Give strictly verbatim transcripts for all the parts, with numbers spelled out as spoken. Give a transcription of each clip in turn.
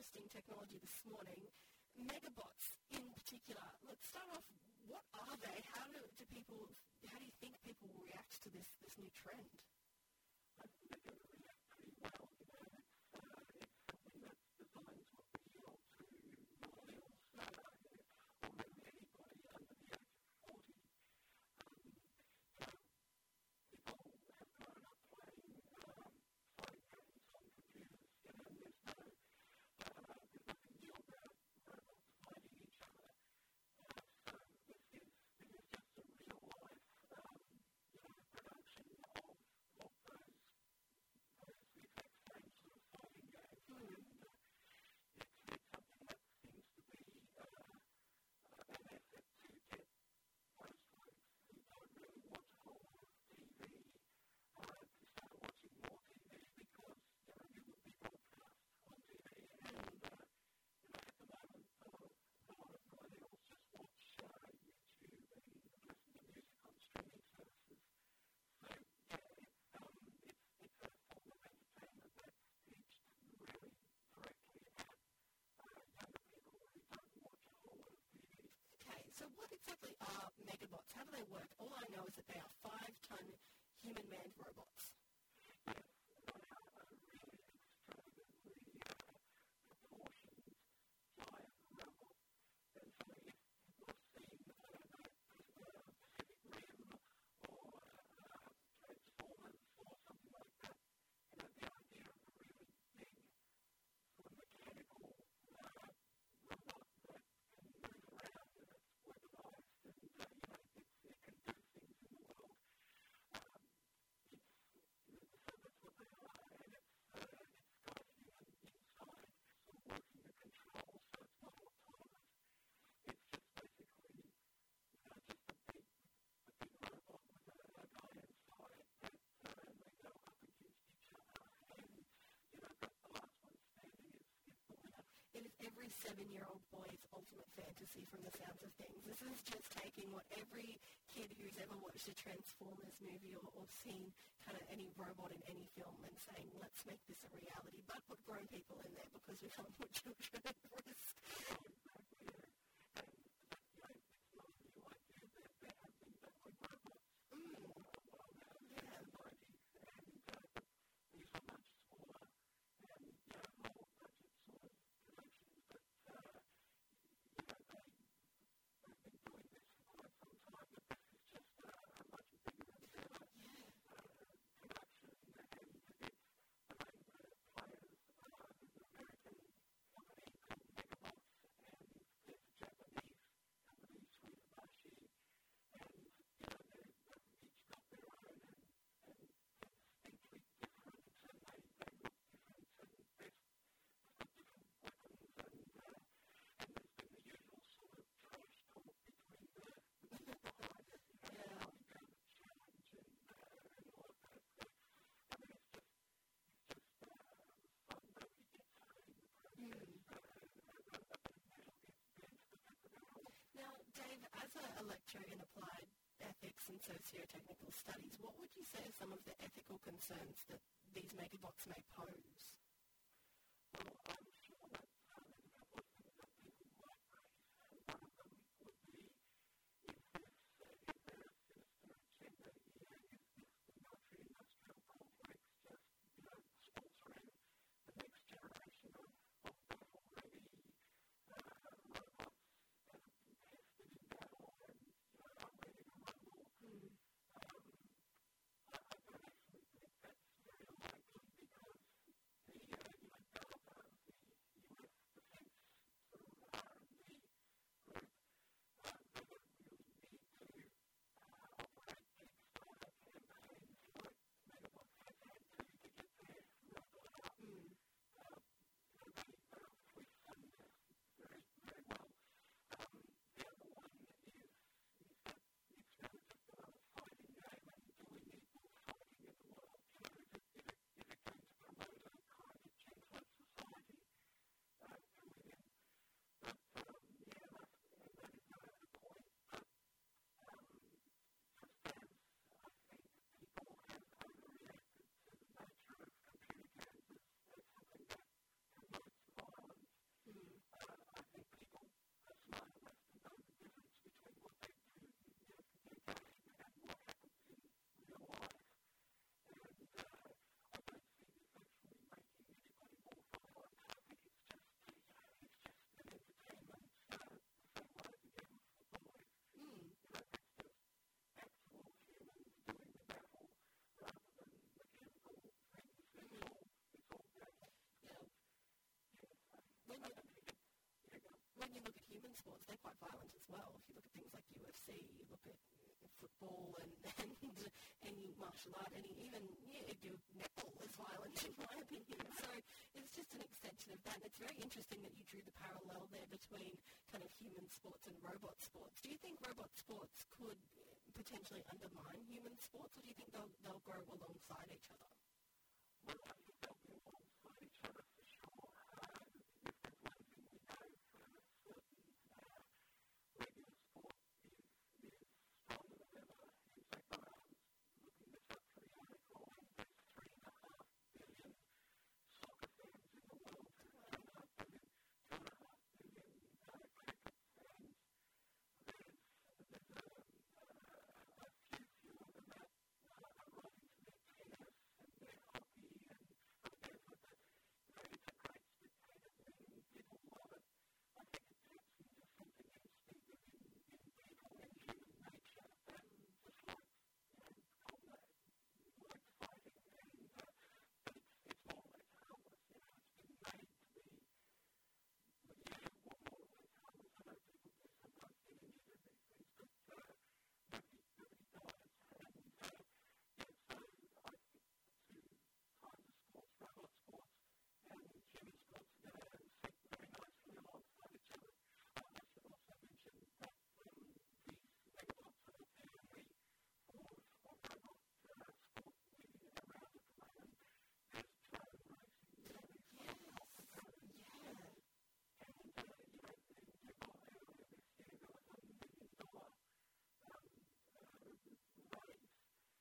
interesting technology this morning. Megabots in particular. Let's start off, what are they? How do, do people, how do you think people will react to this, this new trend? I think they're going to react pretty well. You know, it's, uh, it's something that's designed to appeal to millennials, uh, or really anybody under the age of forty. Um, so people have grown up playing um, fighting games on computers, you know, and there's no, uh, there's nothing new about robots fighting each other. Uh, so this is, this is just a real life, um, you know, production of, of those the exact same sort of fighting games. Mm. And uh, it's, it's something that seems to be uh, uh, an effort to get those folks who don't really watch a whole lot of T V uh, to start watching more T V because, you know, you would be broadcast on T V. And, uh, you know, at the moment, a lot of, a lot of millennials just watch uh, YouTube and listen to music on streaming services. So, yeah, it's, um, it's, it's a form of entertainment that's pitched really directly at uh, younger people who don't watch a whole lot of T V. Okay, so what exactly are megabots? How do they work? All I know is that they are five-ton human-manned robots. Yes, they are a really extravagantly uh, proportioned giant robot. And so if you've seen, I don't know, uh, Pacific Rim or uh, Transformers or something like that, you know, the idea of a really big sort of mechanical uh, robot that can move around and it's weaponized and, uh, you know, it's, it can do things in the world. Um, it's, so that's what they are, and it's, uh, it's got a human inside sort of working the controls, so it's not autonomous. It's just basically, you know, just a big, a big robot with a, a guy inside that, uh, and they go up against each other, and, you know, the, the last one standing is, is the winner. It is every seven-year-old boy's ultimate fantasy from the sounds of things. This is just taking what every kid who's ever watched a Transformers movie or, or seen kind of any robot in any film and saying, let's make this a reality, but put grown people in there because we can't put children at risk. Exactly, yeah. And, but, you know, it's not a new idea. There, there have been battling robots Mm. for a while now, in Yeah. the nineties, and uh, but these were much smaller and, you know, lower budget sort of productions, but, uh, you know, they, they've been doing this for quite some time, but this is just uh, a much bigger and better Yeah. uh, production, and it's the name of the players are there's an American company called Megabots, and there's a Japanese company, Suidabashi, and, you know, they've they've each got their own and, and they're distinctly different, and they, they look different, and they've, they've got different weapons, and, uh, and there's been the usual sort of trash talk between the, the two guys, you know, Yeah. going down the challenge and, uh, and all of that. So, I mean, it's just, it's just uh, fun. Nobody gets hurt in the process. Mm. Uh, a, a bit of metal gets bent, but that's about all. Now, Dave, as a, a lecturer in applied ethics and socio-technical studies, what would you say are some of the ethical concerns that these megabots may pose? Well, I'm sure that uh, there's a couple of things that people might raise. And one of them would be, is this, uh, is there a sinister agenda here? Is this the military-industrial complex just, you know, sponsoring the next generation of, of battle-ready uh, robots that have been tested in battle and, you know, are ready to rumble? Mm. Um, I, I don't actually think that's very likely because the sports, they're quite violent as well. If you look at things like U F C, you look at football and, and any martial art, and even, yeah, netball is violent in my opinion. So it's just an extension of that. And it's very interesting that you drew the parallel there between kind of human sports and robot sports. Do you think robot sports could potentially undermine human sports, or do you think they'll, they'll grow alongside each other? Well, I think they'll be alongside each other for sure. Uh, if there's one thing we know for certain, uh, regular sport is, is stronger than ever. In fact, I was looking this up for the article, and there's three and a half billion soccer fans in the world, two and a half billion, two and a half billion uh, cricket fans. There's, there's a, uh, a few fewer than that uh, are right into their tennis and their hockey, and I mean, there's like a, you know, it's a great spectator thing. People love it. I think it taps into something instinctive in, in people and human nature, and just like, you know, combat, like fighting, and uh, but it's, it's more or less harmless. You know, it's been made to be, yeah, more, more or less harmless. I know people do sometimes get injured in these things, but uh, nobody, nobody dies. And uh, yeah, so I think the two kinds of sports, robot sports and human sports, are going to sit very nicely alongside each other. Uh, I should also mention that um, these megabots are the theory for, for robot uh, sport moving around at the moment. There's drone racing, you know, these Yes. helicopter drones. Yeah. And, uh, you know, in Dubai earlier this year, there was a million dollar um, uh, raise.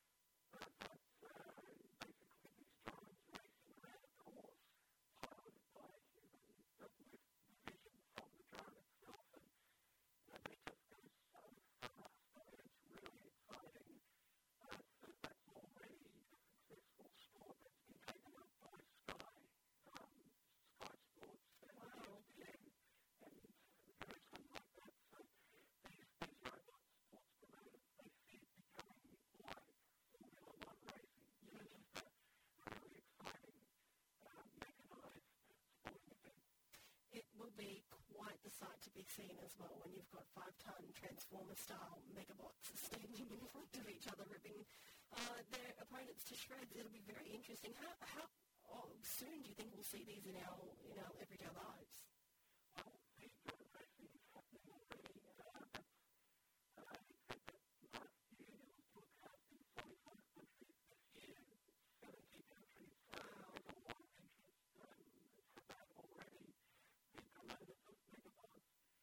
Uh, that's uh, basically these drones racing around a course piloted by a human, but with the vision from the drone itself. And you know, they just go so fast. I mean, it's really exciting. Uh, so that's already a successful sport that's been taken up by Sky, um, Sky Sports and Wow. E S P N and various ones like that. So these, these robot sports promoters, they see it becoming like Formula One racing. You know, just a really exciting, uh, mechanized sporting event. It will be quite the sight to be seen as well when you've got five-ton Transformer-style megabots standing in front of each other, ripping uh, their opponents to shreds. It'll be very interesting. How how oh, soon do you think we'll see these in our in our everyday lives? Well, the drone racing is happening already. Uh, that's, uh, it said that last year it was broadcast in forty-five countries. This year, seventy countries. So there's a lot of interest um, for that already. The promoters of megabots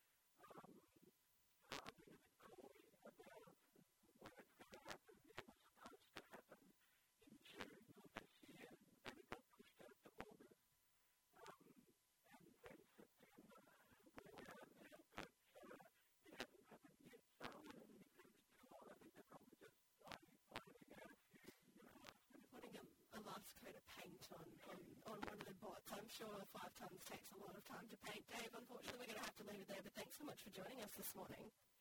um, are a bit coy about when it's going to happen. It was supposed to happen in June of this year, and it got pushed out to August. Um, and then September, where we are now, but uh, it hasn't happened yet. So I don't think it's going to be too long. I think they're probably just ironing, ironing out a few, you know, last minute. Putting a, a last coat of paint on, on, on one of the bots. I'm sure five tons takes a lot of time to paint. Dave, unfortunately, we're going to have to leave it there, but thanks so much for joining us this morning.